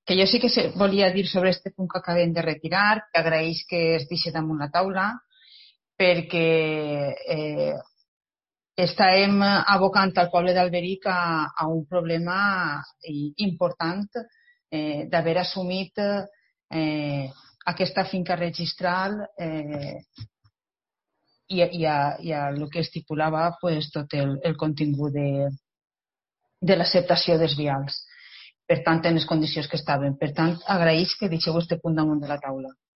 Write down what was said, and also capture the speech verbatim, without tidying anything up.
que jo sí que volia dir sobre aquest punt que acabem de retirar, que agraeix que es deixi damunt la taula, perquè eh, estàvem abocant al poble d'Alberic a, a un problema important eh, d'haver assumit eh, aquesta finca registral eh, i, i, a, i a el que estipulava pues, tot el, el contingut de, de l'acceptació dels vials. Per tant, en les condicions que estaven. Per tant, agraeix que deixeu aquest punt damunt de la taula.